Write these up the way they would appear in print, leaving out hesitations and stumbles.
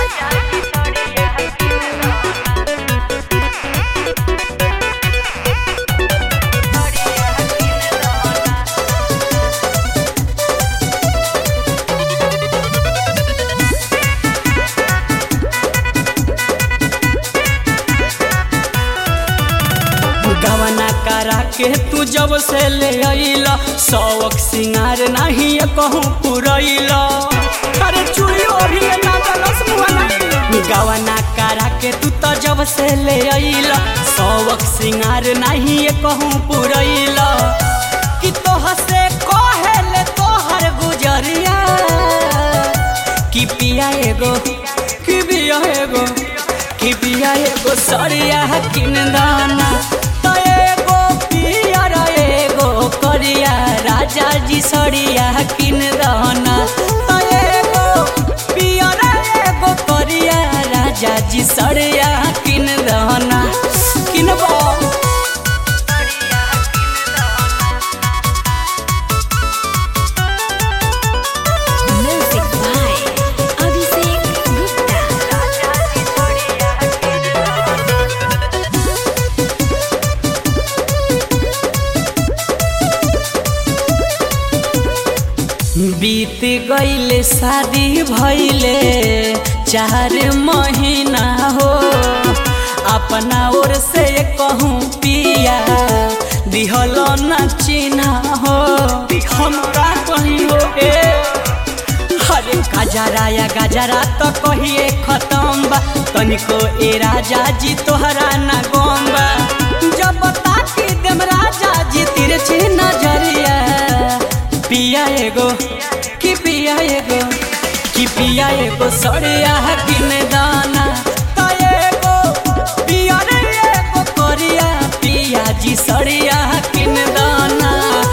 गवना करा के तू जब से ले आइला शौक सिंगार नहीं कहूँ पुरैला। अरे चूड़ी ओढ़ी ना गलस मुहना गवना करा के तू तो जब से ले आइला शौक सिंगार नहीं कहूँ पुरैला। कि तोह से कहेले तोहर गुजरिया कि पिया एगो कि पिया एगो कि पिया एगो सरिया किन दाना करिया राजा जी सड़िया किन दहना। एगो पियरा एगो करिया राजा जी सड़िया किन दहना। किनबो बीत गईले शादी भइले 4 महीना हो। अपना ओर से कहूँ पिया दिहल न चिन्हा हो। हम का कहियो हरे गजरा या गजरा तो कहिए खत्म बा तनिको ए राजा जी तोहरा ना गम बा। जब ताकि देम राजा जी तिरछी नजरिया पिया एगो कि पिया एगो कि पिया एगो सड़िया किन दाना। एगो पिया रे एगो करिया पिया जी सड़िया किन दाना।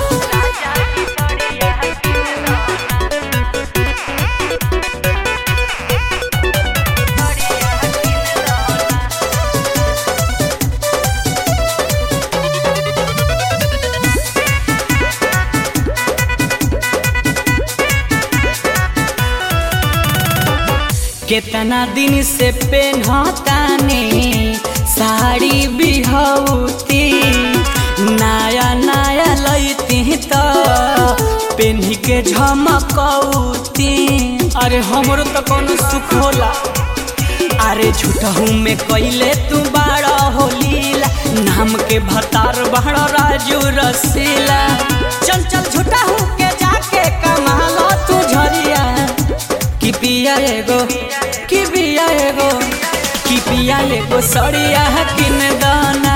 कितना दिन से पहनतानी साड़ी बिहौती नया नया लैती तो पेन्ह के झमकौती। अरे हमरो तो कौन सुख होला। अरे झूठहू में कैले तू बड़ा होलीला नाम के भतार बड़ा राजू रसीला। चल चल झूठहू के जाके कमालो तू झरिया कि पिया एगो कि पिया एगो कि पिया एगो सड़िया किन दाना।